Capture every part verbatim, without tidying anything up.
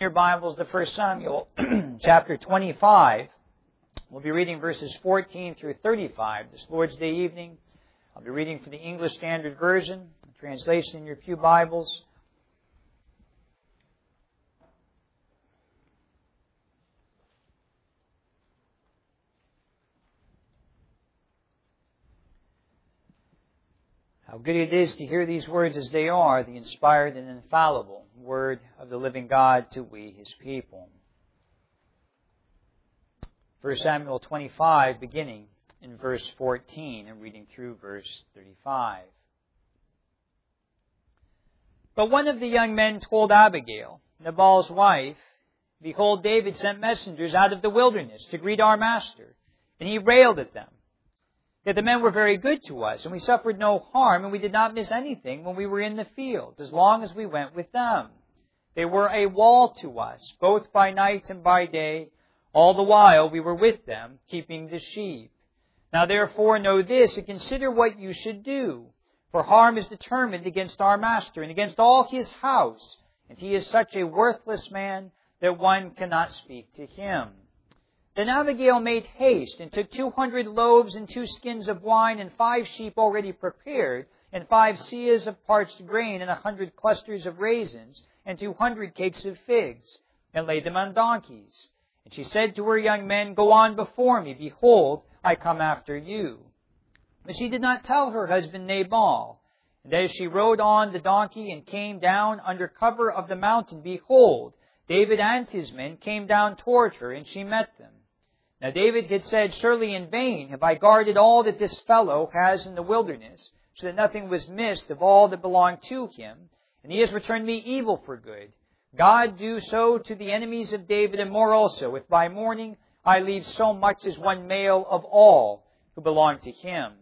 Your Bibles to First Samuel chapter twenty-five. We'll be reading verses fourteen through thirty-five this Lord's Day evening. I'll be reading from the English Standard Version, translation in your pew Bibles. How good it is to hear these words as they are, the inspired and infallible Word of the living God to we, His people. First Samuel twenty-five, beginning in verse fourteen and reading through verse thirty-five. But one of the young men told Abigail, Nabal's wife, Behold, David sent messengers out of the wilderness to greet our master, and he railed at them. Yet the men were very good to us, and we suffered no harm, and we did not miss anything when we were in the field, as long as we went with them. They were a wall to us, both by night and by day. All the while we were with them, keeping the sheep. Now therefore know this, and consider what you should do. For harm is determined against our master, and against all his house, and he is such a worthless man that one cannot speak to him. Then Abigail made haste and took two hundred loaves and two skins of wine and five sheep already prepared and five seahs of parched grain and a hundred clusters of raisins and two hundred cakes of figs and laid them on donkeys. And she said to her young men, Go on before me. Behold, I come after you. But she did not tell her husband Nabal. And as she rode on the donkey and came down under cover of the mountain, behold, David and his men came down toward her, and she met them. Now David had said, Surely in vain have I guarded all that this fellow has in the wilderness, so that nothing was missed of all that belonged to him, and he has returned me evil for good. God do so to the enemies of David, and more also, if by morning I leave so much as one male of all who belong to him.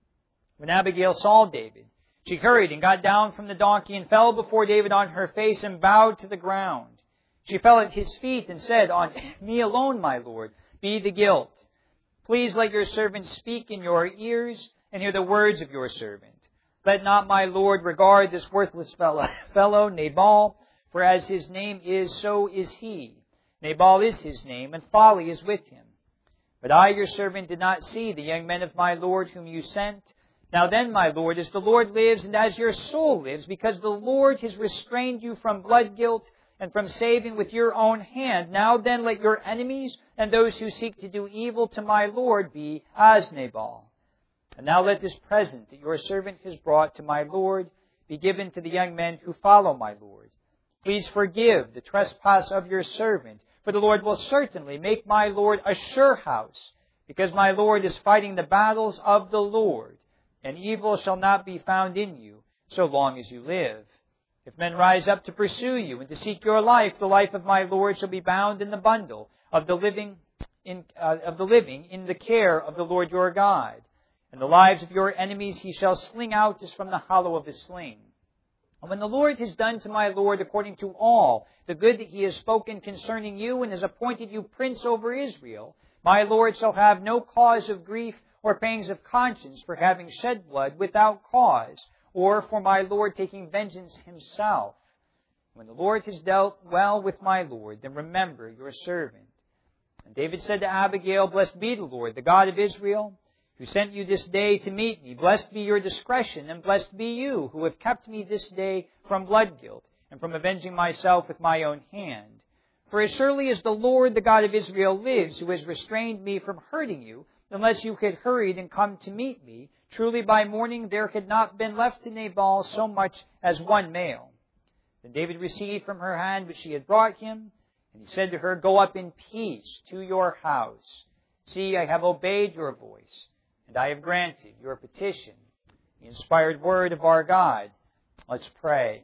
When Abigail saw David, she hurried and got down from the donkey and fell before David on her face and bowed to the ground. She fell at his feet and said, On me alone, my lord, be the guilt. Please let your servant speak in your ears and hear the words of your servant. Let not my lord regard this worthless fellow, fellow Nabal, for as his name is, so is he. Nabal is his name, and folly is with him. But I, your servant, did not see the young men of my lord whom you sent. Now then, my lord, as the Lord lives, and as your soul lives, because the Lord has restrained you from blood guilt, and from saving with your own hand. Now then, let your enemies and those who seek to do evil to my Lord be as Nabal. And now let this present that your servant has brought to my Lord be given to the young men who follow my Lord. Please forgive the trespass of your servant, for the Lord will certainly make my Lord a sure house, because my Lord is fighting the battles of the Lord, and evil shall not be found in you so long as you live. If men rise up to pursue you and to seek your life, the life of my Lord shall be bound in the bundle of the living in, uh, of the living in the care of the Lord your God. And the lives of your enemies he shall sling out as from the hollow of his sling. And when the Lord has done to my Lord according to all the good that he has spoken concerning you and has appointed you prince over Israel, my Lord shall have no cause of grief or pangs of conscience for having shed blood without cause, or for my Lord taking vengeance himself. When the Lord has dealt well with my Lord, then remember your servant. And David said to Abigail, Blessed be the Lord, the God of Israel, who sent you this day to meet me. Blessed be your discretion, and blessed be you, who have kept me this day from blood guilt, and from avenging myself with my own hand. For as surely as the Lord, the God of Israel, lives, who has restrained me from hurting you, unless you had hurried and come to meet me, truly by morning there had not been left to Nabal so much as one male. Then David received from her hand what she had brought him, and he said to her, Go up in peace to your house. See, I have obeyed your voice, and I have granted your petition. The inspired word of our God. Let's pray.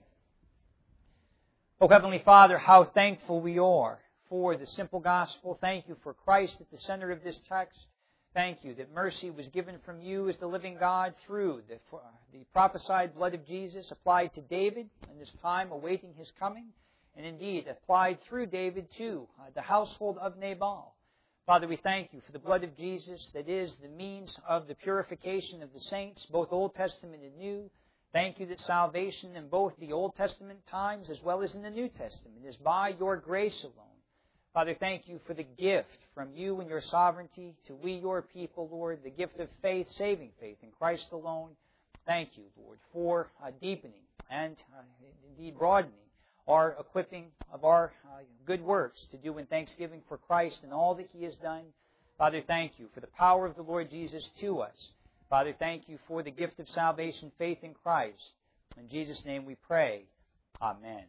Oh, Heavenly Father, how thankful we are for the simple gospel. Thank you for Christ at the center of this text. Thank you that mercy was given from you as the living God through the, the prophesied blood of Jesus applied to David in this time awaiting his coming, and indeed applied through David to uh, the household of Nabal. Father, we thank you for the blood of Jesus that is the means of the purification of the saints, both Old Testament and New. Thank you that salvation in both the Old Testament times as well as in the New Testament is by your grace alone. Father, thank you for the gift from you and your sovereignty to we, your people, Lord, the gift of faith, saving faith in Christ alone. Thank you, Lord, for uh, deepening and uh, indeed broadening our equipping of our uh, good works to do in thanksgiving for Christ and all that He has done. Father, thank you for the power of the Lord Jesus to us. Father, thank you for the gift of salvation, faith in Christ. In Jesus' name we pray. Amen.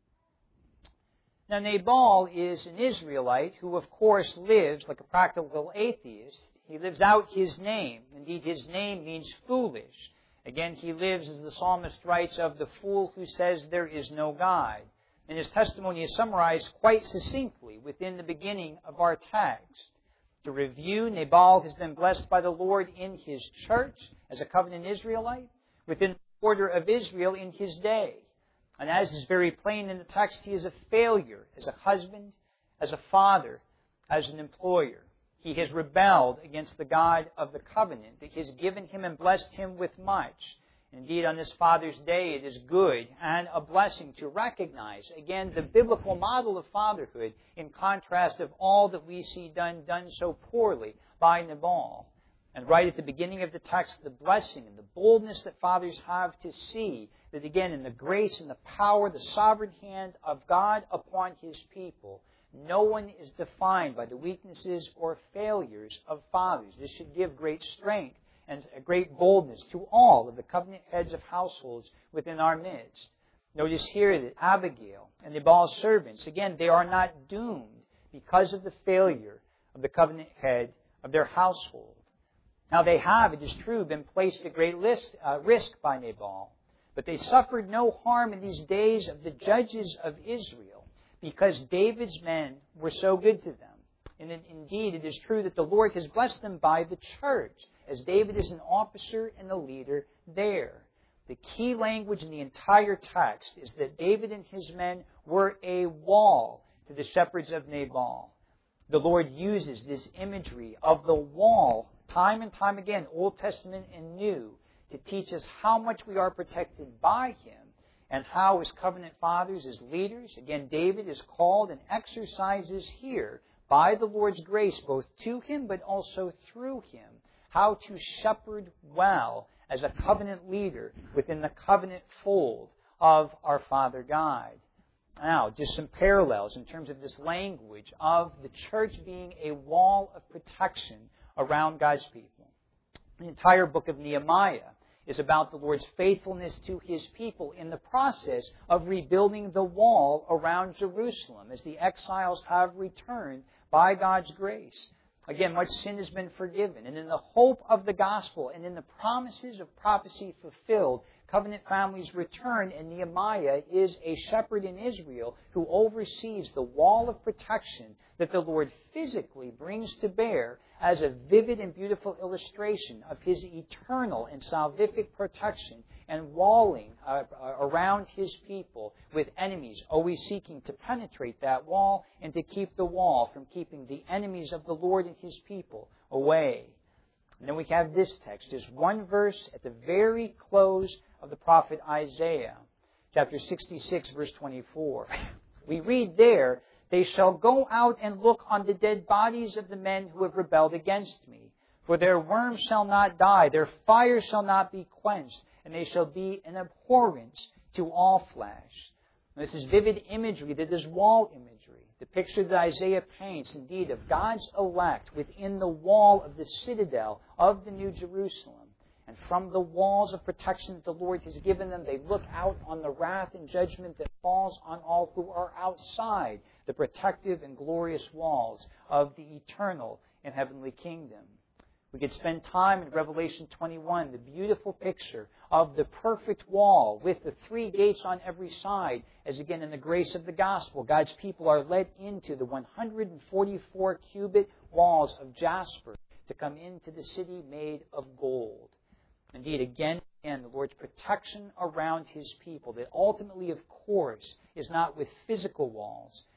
Now, Nabal is an Israelite who, of course, lives like a practical atheist. He lives out his name. Indeed, his name means foolish. Again, he lives, as the psalmist writes, of the fool who says there is no God. And his testimony is summarized quite succinctly within the beginning of our text. To review, Nabal has been blessed by the Lord in his church as a covenant Israelite, within the order of Israel in his day. And as is very plain in the text, he is a failure as a husband, as a father, as an employer. He has rebelled against the God of the covenant that has given him and blessed him with much. Indeed, on this Father's Day, it is good and a blessing to recognize, again, the biblical model of fatherhood in contrast of all that we see done, done so poorly by Nabal. And right at the beginning of the text, the blessing and the boldness that fathers have to see that, again, in the grace and the power, the sovereign hand of God upon His people, no one is defined by the weaknesses or failures of fathers. This should give great strength and a great boldness to all of the covenant heads of households within our midst. Notice here that Abigail and Nabal's servants, again, they are not doomed because of the failure of the covenant head of their household. Now they have, it is true, been placed at great risk, uh, risk by Nabal, but they suffered no harm in these days of the judges of Israel because David's men were so good to them. And indeed, it is true that the Lord has blessed them by the church, as David is an officer and a leader there. The key language in the entire text is that David and his men were a wall to the shepherds of Nabal. The Lord uses this imagery of the wall time and time again, Old Testament and New, to teach us how much we are protected by Him and how, as covenant fathers, as leaders, again, David is called and exercises here by the Lord's grace, both to him but also through him, how to shepherd well as a covenant leader within the covenant fold of our Father God. Now, just some parallels in terms of this language of the church being a wall of protection around God's people. The entire book of Nehemiah is about the Lord's faithfulness to His people in the process of rebuilding the wall around Jerusalem as the exiles have returned by God's grace. Again, much sin has been forgiven. And in the hope of the gospel and in the promises of prophecy fulfilled, covenant families return, and Nehemiah is a shepherd in Israel who oversees the wall of protection that the Lord physically brings to bear as a vivid and beautiful illustration of His eternal and salvific protection and walling uh, around His people with enemies always seeking to penetrate that wall and to keep the wall from keeping the enemies of the Lord and His people away. And then we have this text, just one verse at the very close of the prophet Isaiah, chapter sixty-six, verse twenty-four. We read there, "They shall go out and look on the dead bodies of the men who have rebelled against me. For their worms shall not die, their fire shall not be quenched, and they shall be an abhorrence to all flesh." And this is vivid imagery, that is wall imagery. The picture that Isaiah paints, indeed, of God's elect within the wall of the citadel of the New Jerusalem. And from the walls of protection that the Lord has given them, they look out on the wrath and judgment that falls on all who are outside the protective and glorious walls of the eternal and heavenly kingdom. We could spend time in Revelation twenty-one, the beautiful picture of the perfect wall with the three gates on every side, as again in the grace of the gospel, God's people are led into the one hundred forty-four cubit walls of jasper to come into the city made of gold. Indeed, again and the Lord's protection around His people, that ultimately, of course, is not with physical walls,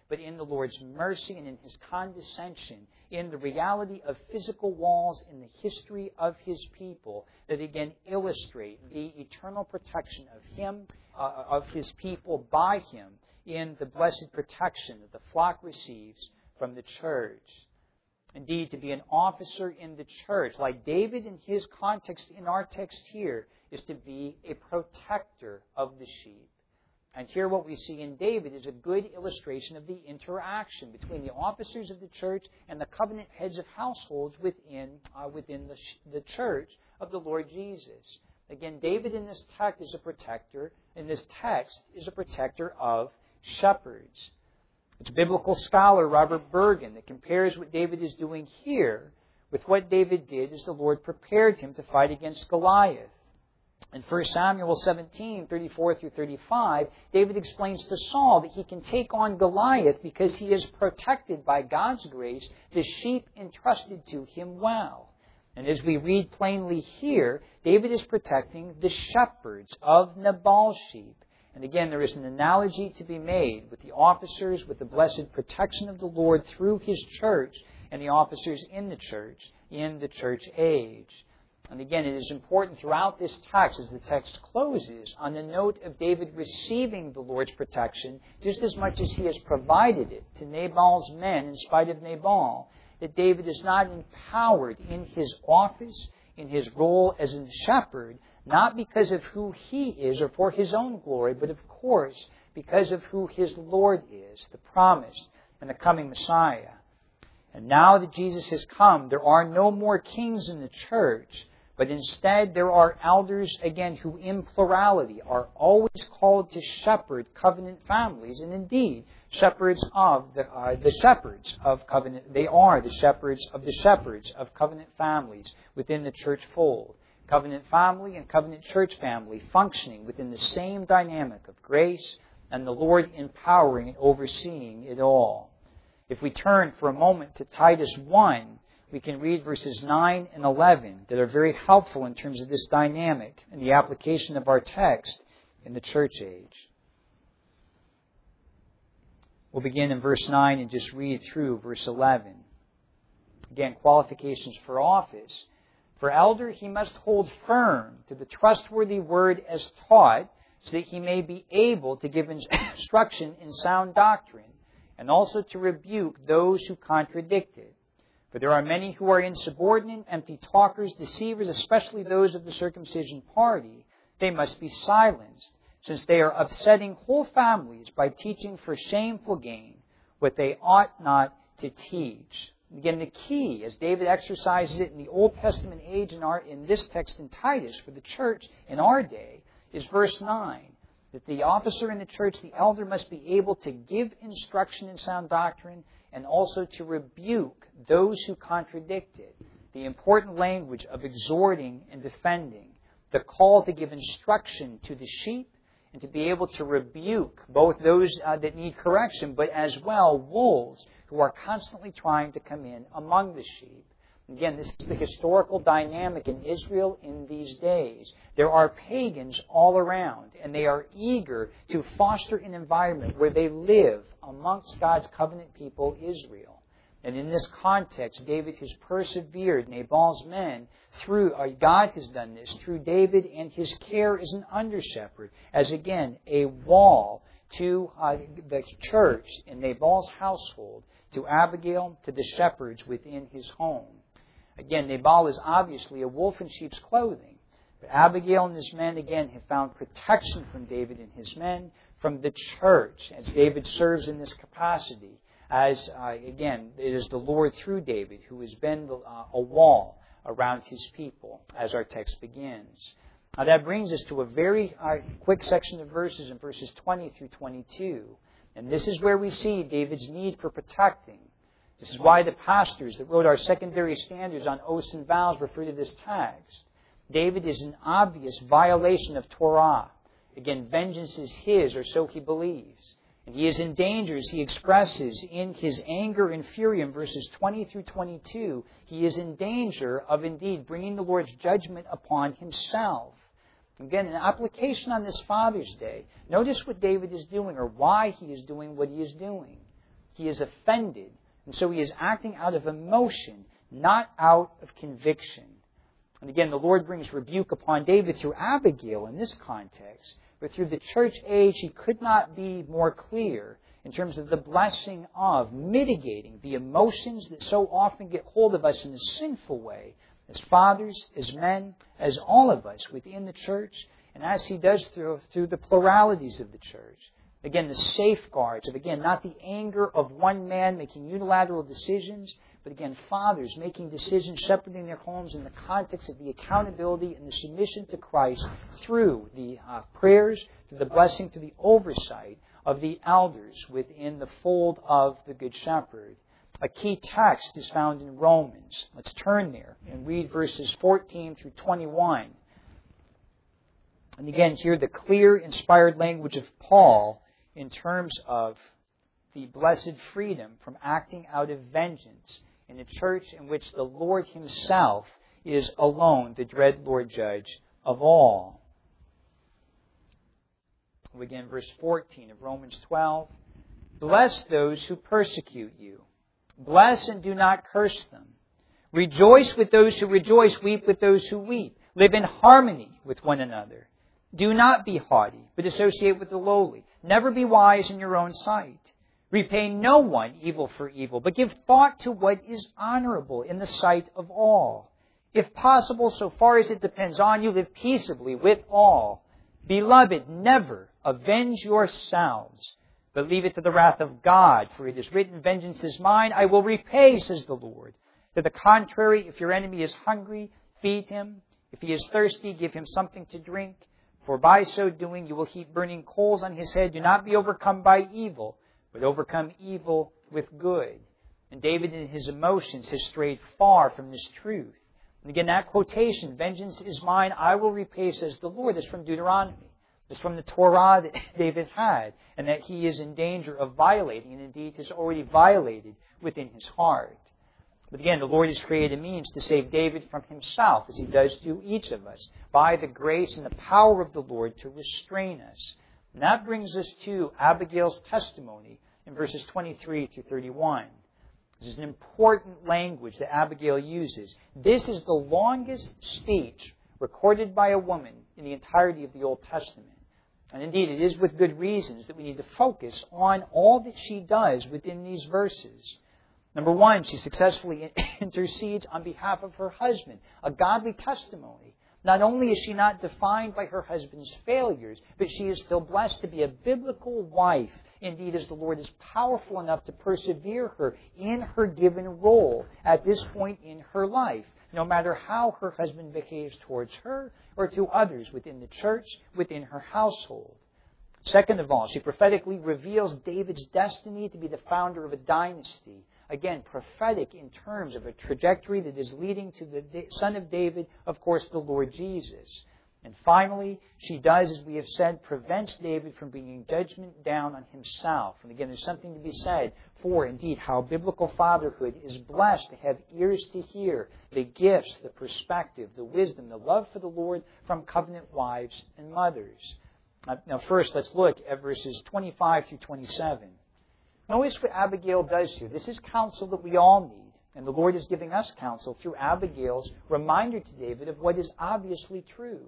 but in the Lord's mercy and in His condescension, in the reality of physical walls in the history of His people that again illustrate the eternal protection of Him, uh, of His people by Him, in the blessed protection that the flock receives from the church. Indeed, to be an officer in the church, like David in his context in our text here, is to be a protector of the sheep. And here what we see in David is a good illustration of the interaction between the officers of the church and the covenant heads of households within, uh, within the, the church of the Lord Jesus. Again, David in this text is a protector, in this text is a protector of shepherds. It's a biblical scholar, Robert Bergen, that compares what David is doing here with what David did as the Lord prepared him to fight against Goliath. In First Samuel seventeen, thirty-four through thirty-five, David explains to Saul that he can take on Goliath because he is protected by God's grace, the sheep entrusted to him well. And as we read plainly here, David is protecting the shepherds of Nabal's sheep. And again, there is an analogy to be made with the officers, with the blessed protection of the Lord through His church, and the officers in the church, in the church age. And again, it is important throughout this text, as the text closes, on the note of David receiving the Lord's protection, just as much as he has provided it to Nabal's men in spite of Nabal, that David is not empowered in his office, in his role as a shepherd, not because of who he is or for his own glory, but of course because of who his Lord is, the promised and the coming Messiah. And now that Jesus has come, there are no more kings in the church, but instead there are elders, again, who in plurality are always called to shepherd covenant families, and indeed shepherds of the, uh, the shepherds of covenant. They are the shepherds of the shepherds of covenant families within the church fold. Covenant family and covenant church family functioning within the same dynamic of grace and the Lord empowering and overseeing it all. If we turn for a moment to Titus one, we can read verses nine and eleven that are very helpful in terms of this dynamic and the application of our text in the church age. We'll begin in verse nine and just read through verse eleven. Again, qualifications for office. For elder, he must hold firm to the trustworthy word as taught, so that he may be able to give instruction in sound doctrine, and also to rebuke those who contradict it. For there are many who are insubordinate, empty talkers, deceivers, especially those of the circumcision party. They must be silenced, since they are upsetting whole families by teaching for shameful gain what they ought not to teach. Again, the key, as David exercises it in the Old Testament age in, our, in this text in Titus for the church in our day, is verse nine. That the officer in the church, the elder, must be able to give instruction in sound doctrine and also to rebuke those who contradict it. The important language of exhorting and defending. The call to give instruction to the sheep and to be able to rebuke both those uh, that need correction, but as well wolves who are constantly trying to come in among the sheep. Again, this is the historical dynamic in Israel in these days. There are pagans all around, and they are eager to foster an environment where they live amongst God's covenant people, Israel. And in this context, David has persevered Nabal's men through, uh, God has done this through David and his care as an under-shepherd, as again, a wall to uh, the church in Nabal's household, to Abigail, to the shepherds within his home. Again, Nabal is obviously a wolf in sheep's clothing. But Abigail and his men, again, have found protection from David and his men, from the church, as David serves in this capacity. As, uh, again, it is the Lord through David who has been the, uh, a wall around his people, as our text begins. Now that brings us to a very uh, quick section of verses in verses twenty through twenty-two. And this is where we see David's need for protecting. This is why the pastors that wrote our secondary standards on oaths and vows refer to this text. David is an obvious violation of Torah. Again, vengeance is his, or so he believes. And he is in danger, as he expresses in his anger and fury in verses twenty through twenty-two. He is in danger of indeed bringing the Lord's judgment upon himself. Again, an application on this Father's Day. Notice what David is doing, or why he is doing what he is doing. He is offended. And so he is acting out of emotion, not out of conviction. And again, the Lord brings rebuke upon David through Abigail in this context. But through the church age, he could not be more clear in terms of the blessing of mitigating the emotions that so often get hold of us in a sinful way, as fathers, as men, as all of us within the church, and as he does through, through the pluralities of the church. Again, the safeguards of, again, not the anger of one man making unilateral decisions, but again, fathers making decisions, shepherding their homes in the context of the accountability and the submission to Christ through the uh, prayers, through the blessing, through the oversight of the elders within the fold of the Good Shepherd. A key text is found in Romans. Let's turn there and read verses fourteen through twenty-one. And again, hear the clear, inspired language of Paul in terms of the blessed freedom from acting out of vengeance in a church in which the Lord himself is alone the dread Lord Judge of all. We begin verse fourteen of Romans twelve. Bless those who persecute you. Bless and do not curse them. Rejoice with those who rejoice. Weep with those who weep. Live in harmony with one another. Do not be haughty, but associate with the lowly. Never be wise in your own sight. Repay no one evil for evil, but give thought to what is honorable in the sight of all. If possible, so far as it depends on you, live peaceably with all. Beloved, never avenge yourselves, but leave it to the wrath of God. For it is written, vengeance is mine, I will repay, says the Lord. To the contrary, if your enemy is hungry, feed him. If he is thirsty, give him something to drink. For by so doing, you will heap burning coals on his head. Do not be overcome by evil, but overcome evil with good. And David in his emotions has strayed far from this truth. And again, that quotation, vengeance is mine, I will repay, says the Lord, is from Deuteronomy. It's from the Torah that David had, and that he is in danger of violating, and indeed has already violated within his heart. But again, the Lord has created a means to save David from himself, as he does to each of us, by the grace and the power of the Lord to restrain us. And that brings us to Abigail's testimony in verses twenty-three through thirty-one. This is an important language that Abigail uses. This is the longest speech recorded by a woman in the entirety of the Old Testament. And indeed, it is with good reasons that we need to focus on all that she does within these verses. Number one, she successfully intercedes on behalf of her husband, a godly testimony. Not only is she not defined by her husband's failures, but she is still blessed to be a biblical wife. Indeed, as the Lord is powerful enough to persevere her in her given role at this point in her life, no matter how her husband behaves towards her or to others within the church, within her household. Second of all, she prophetically reveals David's destiny to be the founder of a dynasty. Again, prophetic in terms of a trajectory that is leading to the son of David, of course, the Lord Jesus. And finally, she does, as we have said, prevents David from bringing judgment down on himself. And again, there's something to be said for, indeed, how biblical fatherhood is blessed to have ears to hear the gifts, the perspective, the wisdom, the love for the Lord from covenant wives and mothers. Now, first, let's look at verses twenty-five through twenty-seven. Notice what Abigail does here. This is counsel that we all need. And the Lord is giving us counsel through Abigail's reminder to David of what is obviously true.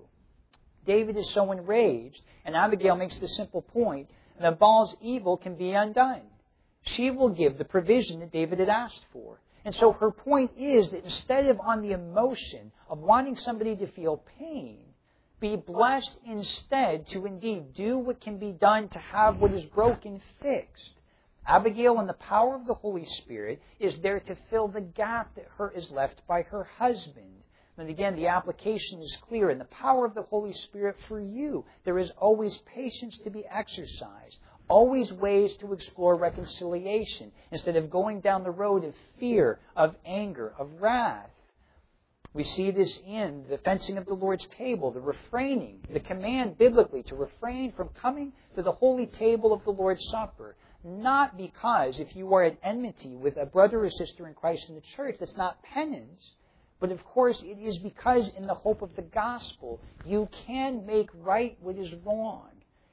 David is so enraged, and Abigail makes the simple point, that Nabal's evil can be undone. She will give the provision that David had asked for. And so her point is that instead of on the emotion of wanting somebody to feel pain, be blessed instead to indeed do what can be done to have what is broken fixed. Abigail, in the power of the Holy Spirit, is there to fill the gap that her is left by her husband. And again, the application is clear. In the power of the Holy Spirit for you, there is always patience to be exercised, always ways to explore reconciliation, instead of going down the road of fear, of anger, of wrath. We see this in the fencing of the Lord's table, the refraining, the command biblically to refrain from coming to the holy table of the Lord's Supper. Not because if you are at enmity with a brother or sister in Christ in the church, that's not penance. But of course, it is because in the hope of the gospel, you can make right what is wrong.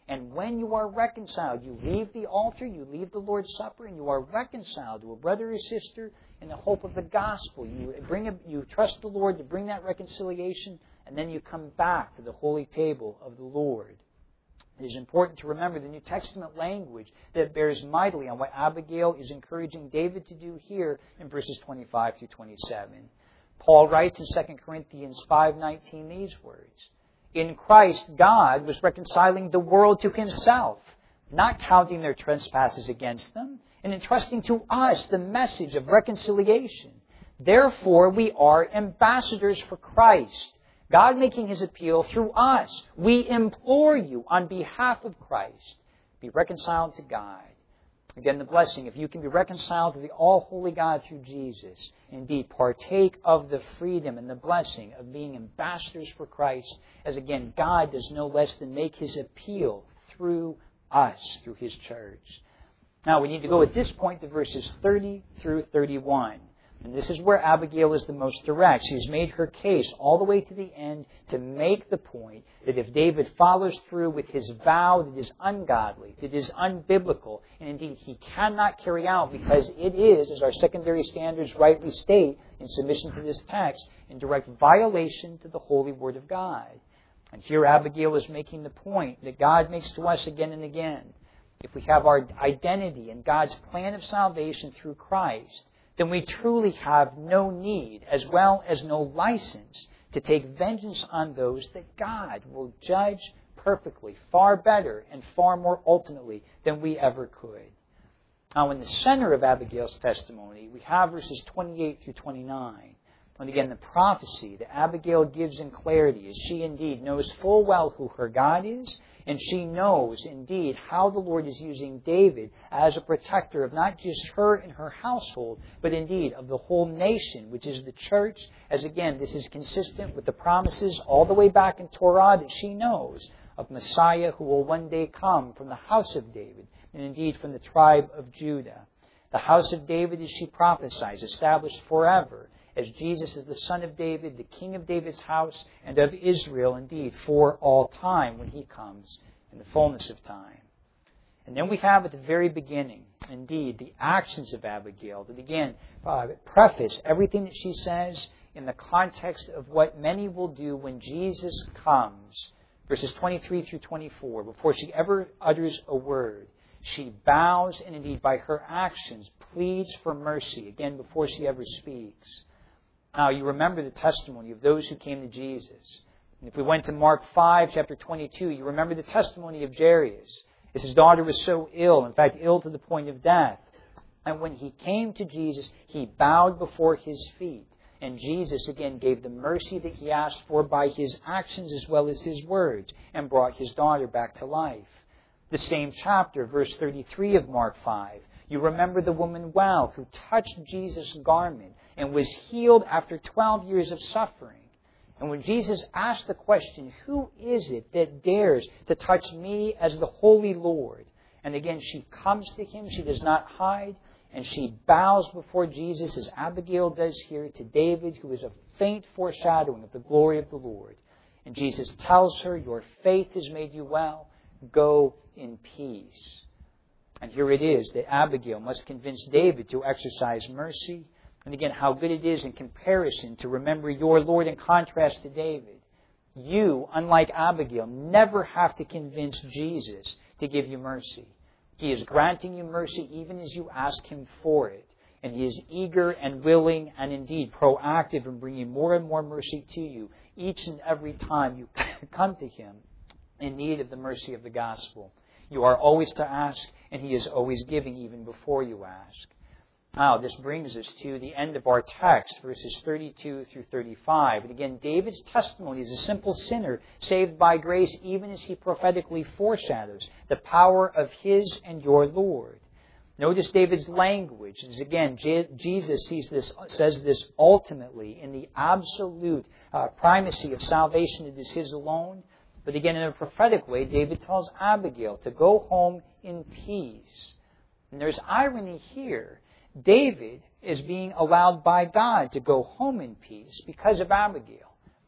And when you are reconciled, you leave the altar, you leave the Lord's Supper, and you are reconciled to a brother or sister in the hope of the gospel. You bring a, you trust the Lord to bring that reconciliation, and then you come back to the holy table of the Lord. It is important to remember the New Testament language that bears mightily on what Abigail is encouraging David to do here in verses twenty-five through twenty-seven. Paul writes in Second Corinthians five nineteen these words, "In Christ, God was reconciling the world to himself, not counting their trespasses against them, and entrusting to us the message of reconciliation. Therefore, we are ambassadors for Christ, God making his appeal through us. We implore you on behalf of Christ, be reconciled to God." Again, the blessing, if you can be reconciled to the all-holy God through Jesus, indeed partake of the freedom and the blessing of being ambassadors for Christ, as again, God does no less than make his appeal through us, through his church. Now, we need to go at this point to verses thirty through thirty-one. And this is where Abigail is the most direct. She's made her case all the way to the end to make the point that if David follows through with his vow that is ungodly, that is unbiblical, and indeed he cannot carry out because it is, as our secondary standards rightly state in submission to this text, in direct violation to the holy word of God. And here Abigail is making the point that God makes to us again and again. If we have our identity in God's plan of salvation through Christ, then we truly have no need, as well as no license, to take vengeance on those that God will judge perfectly, far better and far more ultimately than we ever could. Now, in the center of Abigail's testimony, we have verses twenty-eight through twenty-nine. And again, the prophecy that Abigail gives in clarity is she indeed knows full well who her God is, and she knows indeed how the Lord is using David as a protector of not just her and her household, but indeed of the whole nation, which is the church, as again, this is consistent with the promises all the way back in Torah that she knows of Messiah who will one day come from the house of David, and indeed from the tribe of Judah. The house of David, as she prophesies, established forever, as Jesus is the son of David, the king of David's house, and of Israel, indeed, for all time when he comes in the fullness of time. And then we have at the very beginning, indeed, the actions of Abigail that, again, uh, preface everything that she says in the context of what many will do when Jesus comes. Verses twenty-three through twenty-four, before she ever utters a word, she bows and indeed by her actions pleads for mercy, again, before she ever speaks. Now, you remember the testimony of those who came to Jesus. And if we went to Mark five, chapter twenty-two, you remember the testimony of Jairus, as his daughter was so ill, in fact, ill to the point of death. And when he came to Jesus, he bowed before his feet. And Jesus, again, gave the mercy that he asked for by his actions as well as his words, and brought his daughter back to life. The same chapter, verse thirty-three of Mark five, you remember the woman well who touched Jesus' garment and was healed after twelve years of suffering. And when Jesus asked the question, who is it that dares to touch me as the Holy Lord? And again, she comes to him, she does not hide, and she bows before Jesus as Abigail does here to David, who is a faint foreshadowing of the glory of the Lord. And Jesus tells her, your faith has made you well, go in peace. And here it is that Abigail must convince David to exercise mercy. And again, how good it is in comparison to remember your Lord in contrast to David. You, unlike Abigail, never have to convince Jesus to give you mercy. He is granting you mercy even as you ask him for it. And he is eager and willing and indeed proactive in bringing more and more mercy to you each and every time you come to him in need of the mercy of the gospel. You are always to ask, and he is always giving even before you ask. Now, this brings us to the end of our text, verses thirty-two through thirty-five. And again, David's testimony is a simple sinner saved by grace, even as he prophetically foreshadows the power of his and your Lord. Notice David's language. As again, Je- Jesus sees this, says this ultimately in the absolute uh, primacy of salvation. It is his alone. But again, in a prophetic way, David tells Abigail to go home in peace. And there's irony here. David is being allowed by God to go home in peace because of Abigail.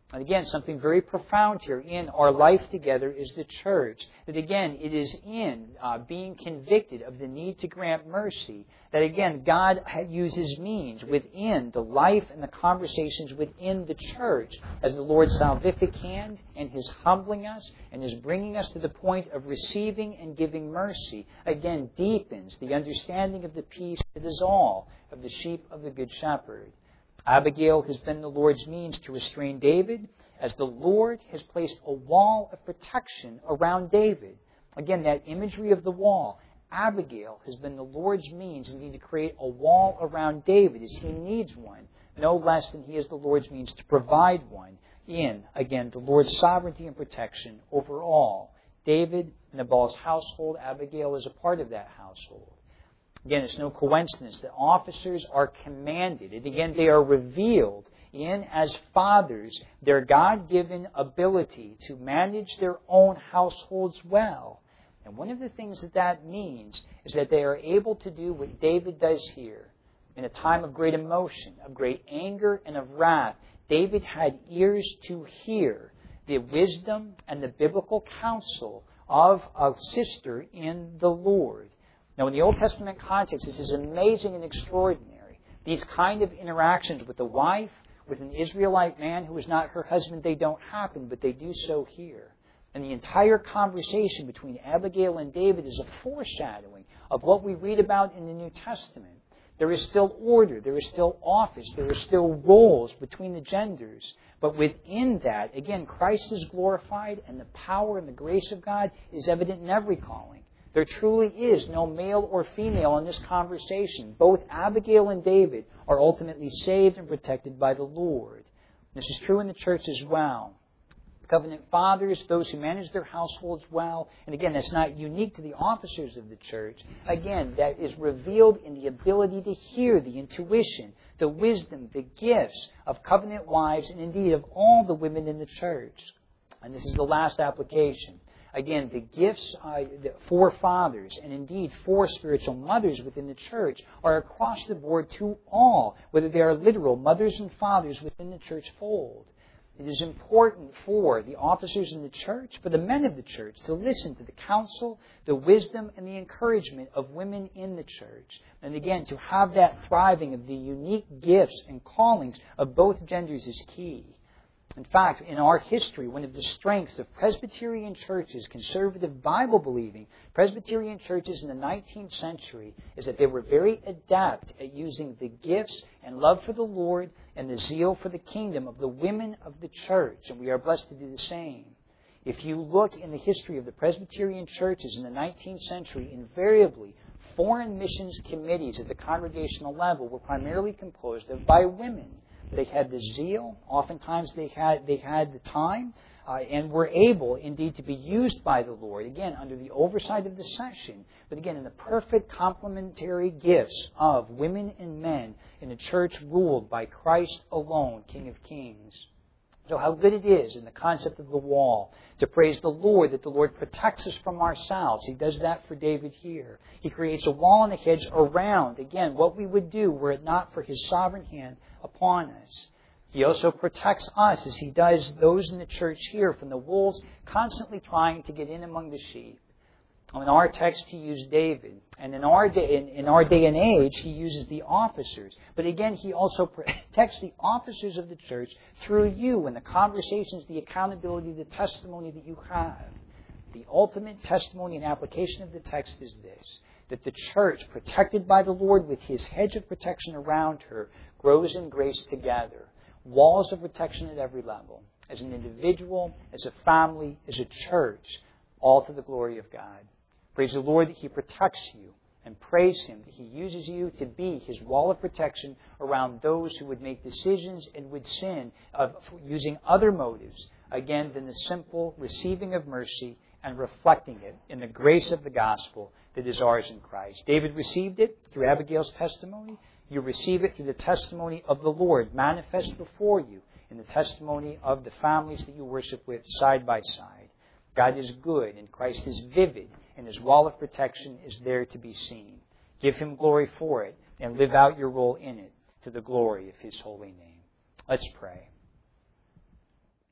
And again, something very profound here in our life together is the church. That again, it is in uh, being convicted of the need to grant mercy that again, God uses means within the life and the conversations within the church as the Lord's salvific hand and His humbling us and His bringing us to the point of receiving and giving mercy. Again, deepens the understanding of the peace that is all of the sheep of the Good Shepherd. Abigail has been the Lord's means to restrain David as the Lord has placed a wall of protection around David. Again, that imagery of the wall. Abigail has been the Lord's means indeed to create a wall around David as he needs one, no less than he is the Lord's means to provide one in, again, the Lord's sovereignty and protection over all. David, Nabal's household, Abigail is a part of that household. Again, it's no coincidence that officers are commanded, and again, they are revealed in, as fathers, their God-given ability to manage their own households well. And one of the things that that means is that they are able to do what David does here. In a time of great emotion, of great anger, and of wrath, David had ears to hear the wisdom and the biblical counsel of a sister in the Lord. Now, in the Old Testament context, this is amazing and extraordinary. These kind of interactions with a wife, with an Israelite man who is not her husband, they don't happen, but they do so here. And the entire conversation between Abigail and David is a foreshadowing of what we read about in the New Testament. There is still order, there is still office, there are still roles between the genders. But within that, again, Christ is glorified and the power and the grace of God is evident in every calling. There truly is no male or female in this conversation. Both Abigail and David are ultimately saved and protected by the Lord. This is true in the church as well. Covenant fathers, those who manage their households well, and again, that's not unique to the officers of the church. Again, that is revealed in the ability to hear, the intuition, the wisdom, the gifts of covenant wives, and indeed of all the women in the church. And this is the last application. Again, the gifts uh, for fathers and indeed for spiritual mothers within the church are across the board to all, whether they are literal mothers and fathers within the church fold. It is important for the officers in the church, for the men of the church, to listen to the counsel, the wisdom, and the encouragement of women in the church. And again, to have that thriving of the unique gifts and callings of both genders is key. In fact, in our history, one of the strengths of Presbyterian churches, conservative Bible-believing Presbyterian churches in the nineteenth century, is that they were very adept at using the gifts and love for the Lord and the zeal for the kingdom of the women of the church. And we are blessed to do the same. If you look in the history of the Presbyterian churches in the nineteenth century, invariably, foreign missions committees at the congregational level were primarily composed of by women. They had the zeal. Oftentimes they had they had the time uh, and were able indeed to be used by the Lord, again, under the oversight of the session, but again, in the perfect complementary gifts of women and men in a church ruled by Christ alone, King of Kings. So how good it is in the concept of the wall to praise the Lord, that the Lord protects us from ourselves. He does that for David here. He creates a wall and a hedge around, again, what we would do were it not for His sovereign hand upon us. He also protects us as He does those in the church here from the wolves constantly trying to get in among the sheep. In our text, He used David. And in our day, in, in our day and age, He uses the officers. But again, He also protects the officers of the church through you and the conversations, the accountability, the testimony that you have. The ultimate testimony and application of the text is this, that the church, protected by the Lord with His hedge of protection around her, grows in grace together. Walls of protection at every level. As an individual, as a family, as a church, all to the glory of God. Praise the Lord that He protects you, and praise Him that He uses you to be His wall of protection around those who would make decisions and would sin of using other motives, again, than the simple receiving of mercy and reflecting it in the grace of the gospel that is ours in Christ. David received it through Abigail's testimony. You receive it through the testimony of the Lord manifest before you in the testimony of the families that you worship with side by side. God is good and Christ is vivid and His wall of protection is there to be seen. Give Him glory for it and live out your role in it to the glory of His holy name. Let's pray.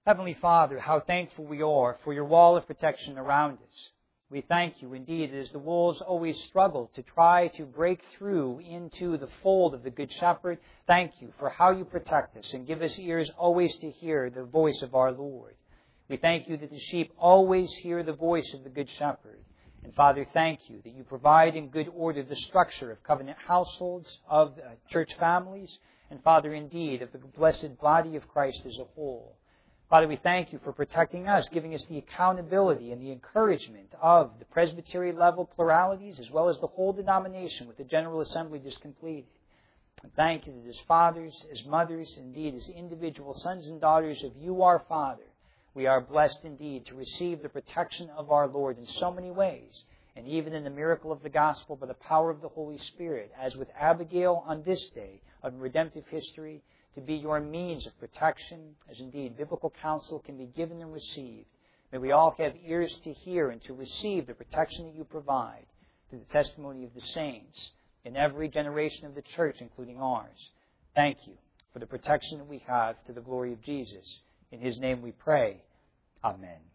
Heavenly Father, how thankful we are for your wall of protection around us. We thank you indeed as the wolves always struggle to try to break through into the fold of the Good Shepherd. Thank you for how you protect us and give us ears always to hear the voice of our Lord. We thank you that the sheep always hear the voice of the Good Shepherd. And Father, thank you that you provide in good order the structure of covenant households, of uh, church families, and Father, indeed, of the blessed body of Christ as a whole. Father, we thank you for protecting us, giving us the accountability and the encouragement of the presbytery level pluralities as well as the whole denomination with the General Assembly just completed. And thank you that as fathers, as mothers, indeed as individual sons and daughters of you, our Father, we are blessed indeed to receive the protection of our Lord in so many ways, and even in the miracle of the gospel by the power of the Holy Spirit, as with Abigail on this day of redemptive history, to be your means of protection, as indeed biblical counsel can be given and received. May we all have ears to hear and to receive the protection that you provide through the testimony of the saints in every generation of the church, including ours. Thank you for the protection that we have to the glory of Jesus. In his name we pray. Amen.